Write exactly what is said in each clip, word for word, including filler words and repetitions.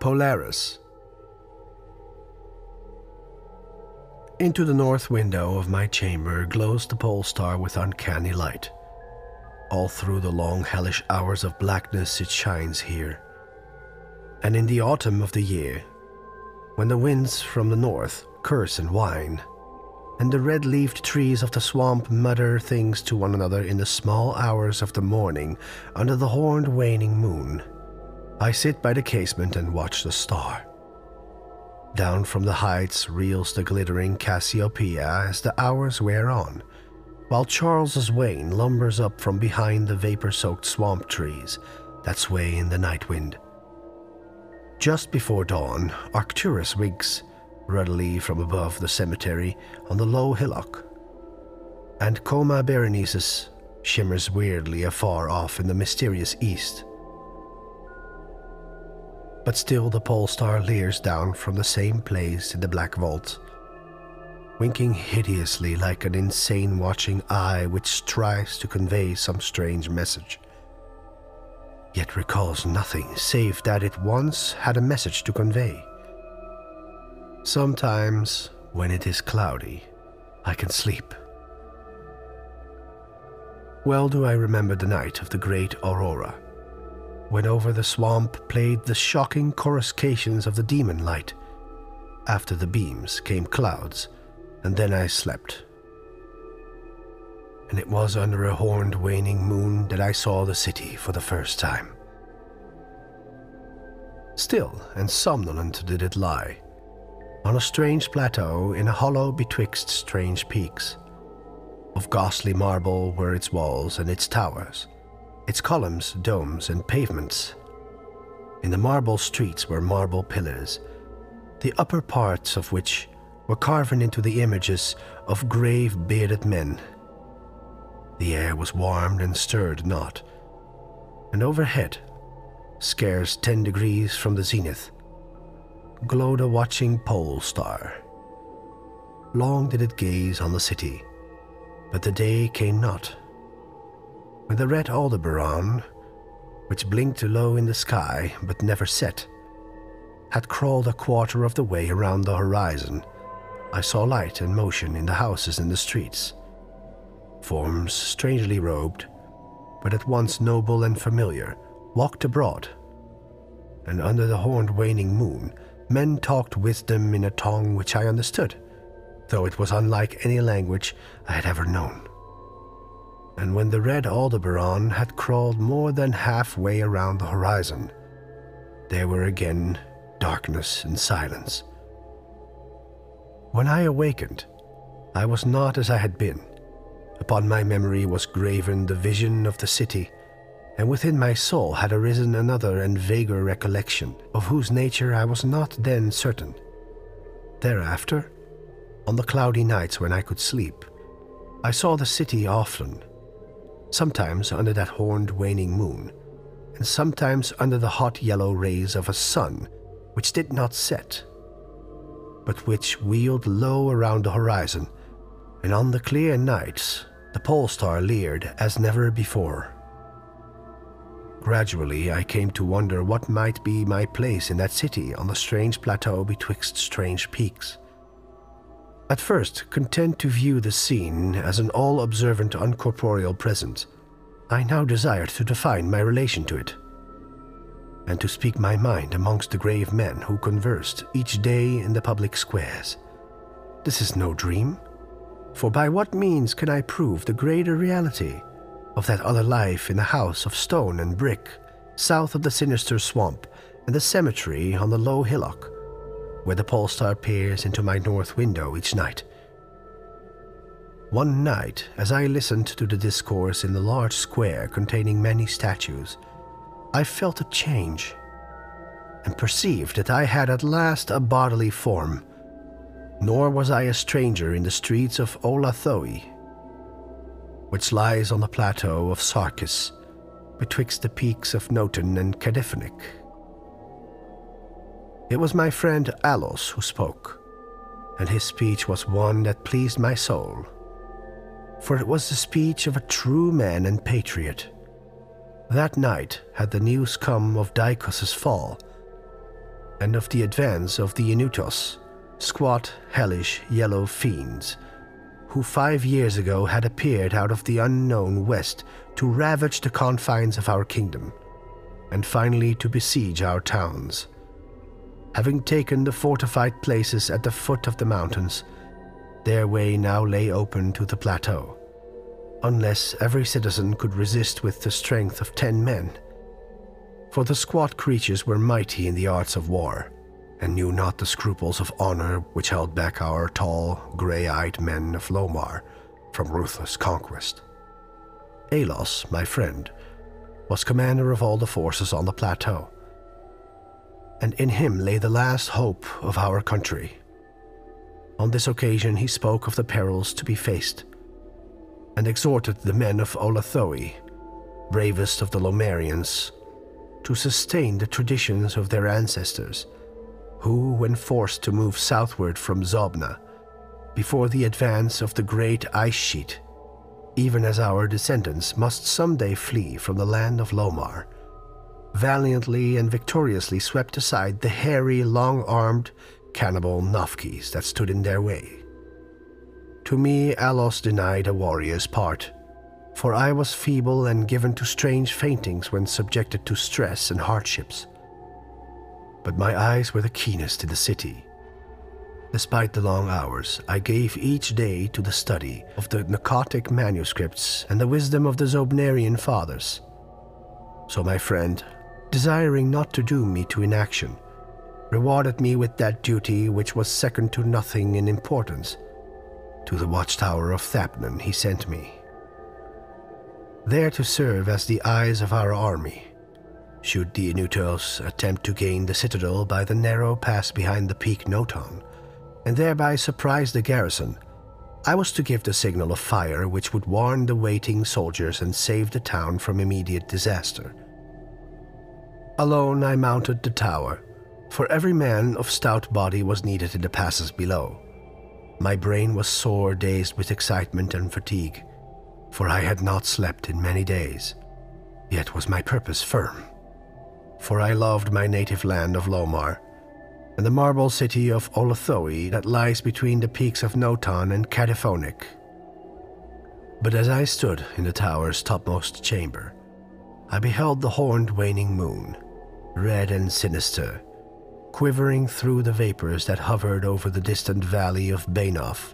Polaris. Into the north window of my chamber glows the pole star with uncanny light. All through the long hellish hours of blackness it shines here. And in the autumn of the year, when the winds from the north curse and whine, and the red-leaved trees of the swamp mutter things to one another in the small hours of the morning under the horned waning moon, I sit by the casement and watch the star. Down from the heights reels the glittering Cassiopeia as the hours wear on, while Charles's Wain lumbers up from behind the vapor-soaked swamp trees that sway in the night wind. Just before dawn, Arcturus winks ruddily from above the cemetery on the low hillock, and Coma Berenices shimmers weirdly afar off in the mysterious east. But still the pole star leers down from the same place in the black vault, winking hideously like an insane watching eye which tries to convey some strange message, yet recalls nothing save that it once had a message to convey. Sometimes, when it is cloudy, I can sleep. Well do I remember the night of the great aurora, when over the swamp played the shocking coruscations of the demon light. After the beams came clouds, and then I slept. And it was under a horned waning moon that I saw the city for the first time. Still and somnolent did it lie, on a strange plateau in a hollow betwixt strange peaks. Of ghastly marble were its walls and its towers, its columns, domes, and pavements. In the marble streets were marble pillars, the upper parts of which were carven into the images of grave bearded men. The air was warmed and stirred not, and overhead, scarce ten degrees from the zenith, glowed a watching pole star. Long did it gaze on the city, but the day came not. When the red Aldebaran, which blinked low in the sky but never set, had crawled a quarter of the way around the horizon, I saw light and motion in the houses and the streets. Forms strangely robed, but at once noble and familiar, walked abroad, and under the horned waning moon men talked wisdom in a tongue which I understood, though it was unlike any language I had ever known. And when the red Aldebaran had crawled more than halfway around the horizon, there were again darkness and silence. When I awakened, I was not as I had been. Upon my memory was graven the vision of the city, and within my soul had arisen another and vaguer recollection, of whose nature I was not then certain. Thereafter, on the cloudy nights when I could sleep, I saw the city often, sometimes under that horned waning moon, and sometimes under the hot yellow rays of a sun which did not set, but which wheeled low around the horizon, and on the clear nights the pole star leered as never before. Gradually I came to wonder what might be my place in that city on the strange plateau betwixt strange peaks. At first, content to view the scene as an all-observant uncorporeal presence, I now desired to define my relation to it, and to speak my mind amongst the grave men who conversed each day in the public squares. This is no dream, for by what means can I prove the greater reality of that other life in the house of stone and brick, south of the sinister swamp and the cemetery on the low hillock, where the pole star peers into my north window each night? One night, as I listened to the discourse in the large square containing many statues, I felt a change, and perceived that I had at last a bodily form, nor was I a stranger in the streets of Olathoi, which lies on the plateau of Sarkis, betwixt the peaks of Noten and Cadiphanik. It was my friend Alos who spoke, and his speech was one that pleased my soul, for it was the speech of a true man and patriot. That night had the news come of Dicos' fall, and of the advance of the Inutos, squat, hellish, yellow fiends, who five years ago had appeared out of the unknown west to ravage the confines of our kingdom, and finally to besiege our towns. Having taken the fortified places at the foot of the mountains, their way now lay open to the plateau, unless every citizen could resist with the strength of ten men. For the squat creatures were mighty in the arts of war, and knew not the scruples of honor which held back our tall, grey-eyed men of Lomar from ruthless conquest. Alos, my friend, was commander of all the forces on the plateau, and in him lay the last hope of our country. On this occasion he spoke of the perils to be faced, and exhorted the men of Olathoi, bravest of the Lomarians, to sustain the traditions of their ancestors, who, when forced to move southward from Zobna, before the advance of the great ice sheet, even as our descendants must someday flee from the land of Lomar, valiantly and victoriously swept aside the hairy, long-armed, cannibal Nofkis that stood in their way. To me, Alos denied a warrior's part, for I was feeble and given to strange faintings when subjected to stress and hardships. But my eyes were the keenest in the city. Despite the long hours, I gave each day to the study of the Narcotic manuscripts and the wisdom of the Zobnarian fathers. So my friend, desiring not to doom me to inaction, rewarded me with that duty which was second to nothing in importance. To the watchtower of Thapnan he sent me, there to serve as the eyes of our army, should the Inutos attempt to gain the citadel by the narrow pass behind the peak Noton, and thereby surprise the garrison. I was to give the signal of fire which would warn the waiting soldiers and save the town from immediate disaster. Alone I mounted the tower, for every man of stout body was needed in the passes below. My brain was sore dazed with excitement and fatigue, for I had not slept in many days, yet was my purpose firm. For I loved my native land of Lomar, and the marble city of Olathoi that lies between the peaks of Noton and Cataphonic. But as I stood in the tower's topmost chamber, I beheld the horned waning moon, red and sinister, quivering through the vapors that hovered over the distant valley of Bainoff,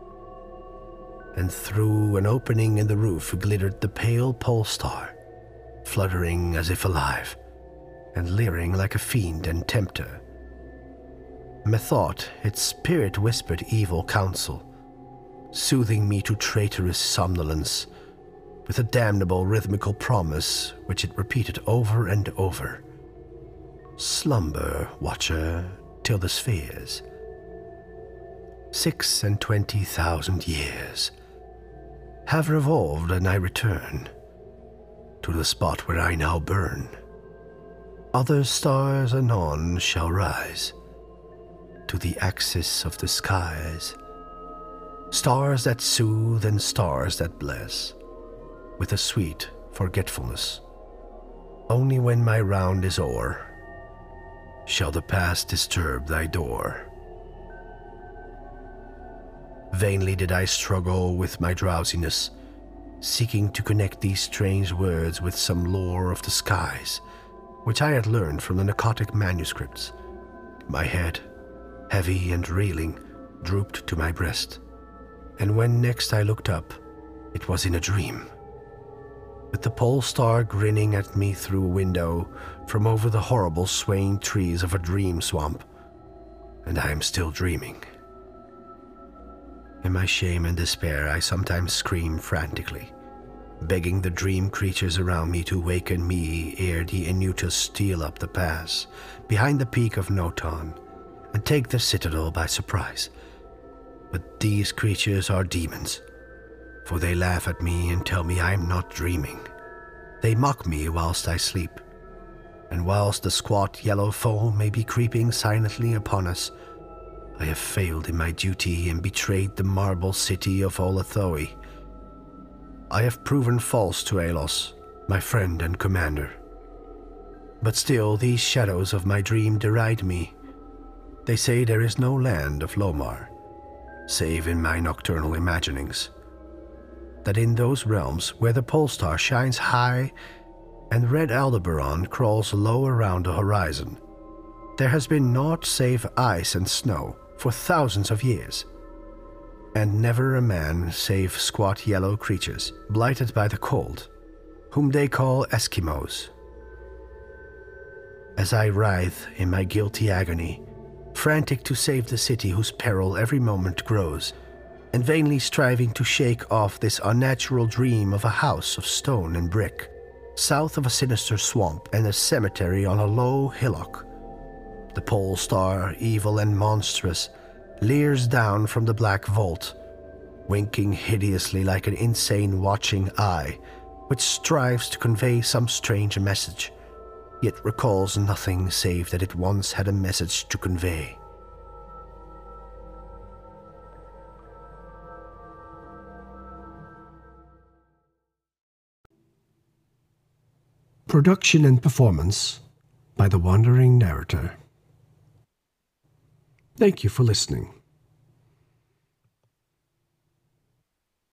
and through an opening in the roof glittered the pale pole star, fluttering as if alive, and leering like a fiend and tempter. Methought its spirit whispered evil counsel, soothing me to traitorous somnolence with a damnable rhythmical promise which it repeated over and over. Slumber, watcher, till the spheres. Six and twenty thousand years have revolved, and I return to the spot where I now burn. Other stars anon shall rise to the axis of the skies, stars that soothe and stars that bless, with a sweet forgetfulness. Only when my round is o'er shall the past disturb thy door. Vainly did I struggle with my drowsiness, seeking to connect these strange words with some lore of the skies, which I had learned from the Narcotic manuscripts. My head, heavy and reeling, drooped to my breast, and when next I looked up, it was in a dream, with the pole star grinning at me through a window from over the horrible swaying trees of a dream swamp, and I am still dreaming. In my shame and despair, I sometimes scream frantically, begging the dream creatures around me to waken me ere the Inutos steal up the pass behind the peak of Noton and take the citadel by surprise. But these creatures are demons, for they laugh at me and tell me I am not dreaming. They mock me whilst I sleep, and whilst the squat yellow foe may be creeping silently upon us, I have failed in my duty and betrayed the marble city of Olathoi. I have proven false to Alos, my friend and commander. But still these shadows of my dream deride me. They say there is no land of Lomar, save in my nocturnal imaginings. That in those realms where the polestar shines high and red Aldebaran crawls low around the horizon, there has been naught save ice and snow for thousands of years, and never a man save squat yellow creatures, blighted by the cold, whom they call Eskimos. As I writhe in my guilty agony, frantic to save the city whose peril every moment grows, and vainly striving to shake off this unnatural dream of a house of stone and brick, south of a sinister swamp and a cemetery on a low hillock, the pole star, evil and monstrous, leers down from the black vault, winking hideously like an insane watching eye, which strives to convey some strange message, yet recalls nothing save that it once had a message to convey. Production and performance by the Wandering Narrator. Thank you for listening.